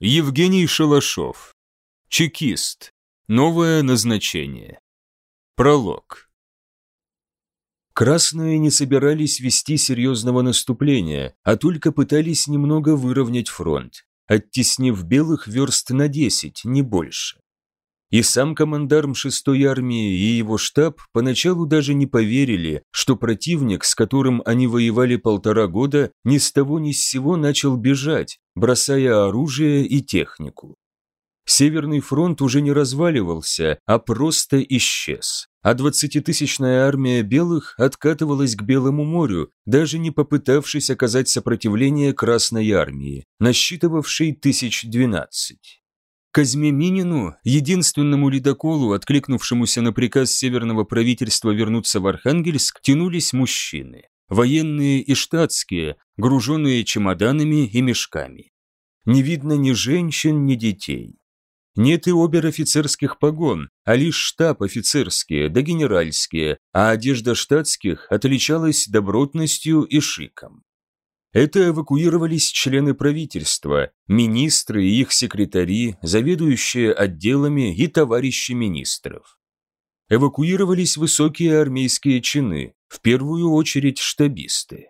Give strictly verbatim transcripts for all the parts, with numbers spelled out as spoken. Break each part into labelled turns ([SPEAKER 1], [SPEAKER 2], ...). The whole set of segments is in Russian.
[SPEAKER 1] Евгений Шалашов. Чекист. Новое назначение. Пролог. Красные не собирались вести серьезного наступления, а только пытались немного выровнять фронт, оттеснив белых верст на десять, не больше. И сам командарм шестой армии и его штаб поначалу даже не поверили, что противник, с которым они воевали полтора года, ни с того ни с сего начал бежать, бросая оружие и технику. Северный фронт уже не разваливался, а просто исчез, а двадцатитысячная армия белых откатывалась к Белому морю, даже не попытавшись оказать сопротивление Красной армии, насчитывавшей тысяч двенадцать. Козьме Минину, единственному ледоколу, откликнувшемуся на приказ северного правительства вернуться в Архангельск, тянулись мужчины, военные и штатские, груженные чемоданами и мешками. Не видно ни женщин, ни детей. Нет и обер-офицерских погон, а лишь штаб-офицерские да генеральские, а одежда штатских отличалась добротностью и шиком. Это эвакуировались члены правительства, министры и их секретари, заведующие отделами и товарищи министров. Эвакуировались высокие армейские чины, в первую очередь штабисты.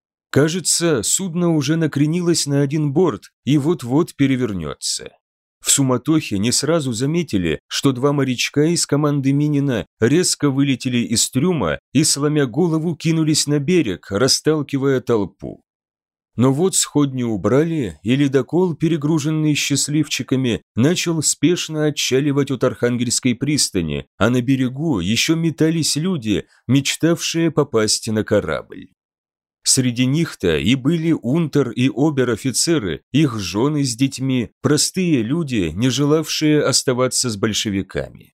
[SPEAKER 1] Кажется, судно уже накренилось на один борт и вот-вот перевернется. В суматохе не сразу заметили, что два морячка из команды Минина резко вылетели из трюма и, сломя голову, кинулись на берег, расталкивая толпу. Но вот сходни убрали, и ледокол, перегруженный счастливчиками, начал спешно отчаливать от Архангельской пристани, а на берегу еще метались люди, мечтавшие попасть на корабль. Среди них-то и были унтер и обер-офицеры, их жены с детьми, простые люди, не желавшие оставаться с большевиками.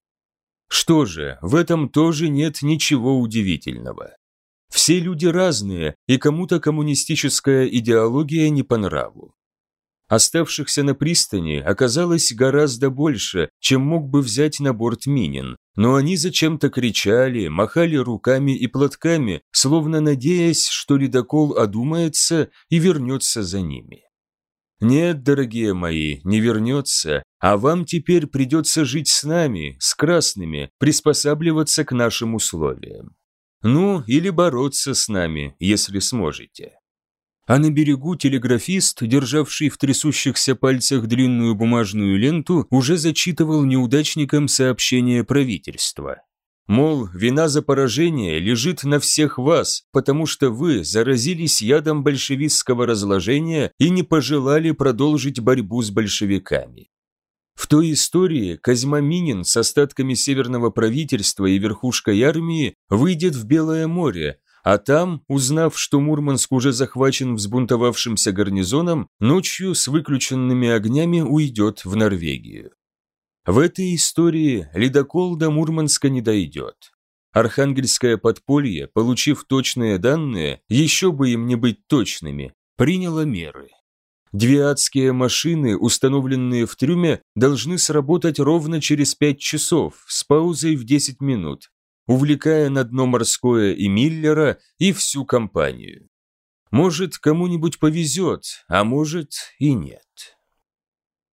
[SPEAKER 1] Что же, в этом тоже нет ничего удивительного. Все люди разные, и кому-то коммунистическая идеология не по нраву. Оставшихся на пристани оказалось гораздо больше, чем мог бы взять на борт Минин, но они зачем-то кричали, махали руками и платками, словно надеясь, что ледокол одумается и вернется за ними. Нет, дорогие мои, не вернется, а вам теперь придется жить с нами, с красными, приспосабливаться к нашим условиям. Ну, или бороться с нами, если сможете. А на берегу телеграфист, державший в трясущихся пальцах длинную бумажную ленту, уже зачитывал неудачникам сообщение правительства. Мол, вина за поражение лежит на всех вас, потому что вы заразились ядом большевистского разложения и не пожелали продолжить борьбу с большевиками. В той истории Козьма Минин с остатками северного правительства и верхушкой армии выйдет в Белое море, а там, узнав, что Мурманск уже захвачен взбунтовавшимся гарнизоном, ночью с выключенными огнями уйдет в Норвегию. В этой истории ледокол до Мурманска не дойдет. Архангельское подполье, получив точные данные, еще бы им не быть точными, приняло меры. Две адские машины, установленные в трюме, должны сработать ровно через пять часов с паузой в десять минут, увлекая на дно морское и Миллера, и всю компанию. Может, кому-нибудь повезет, а может и нет.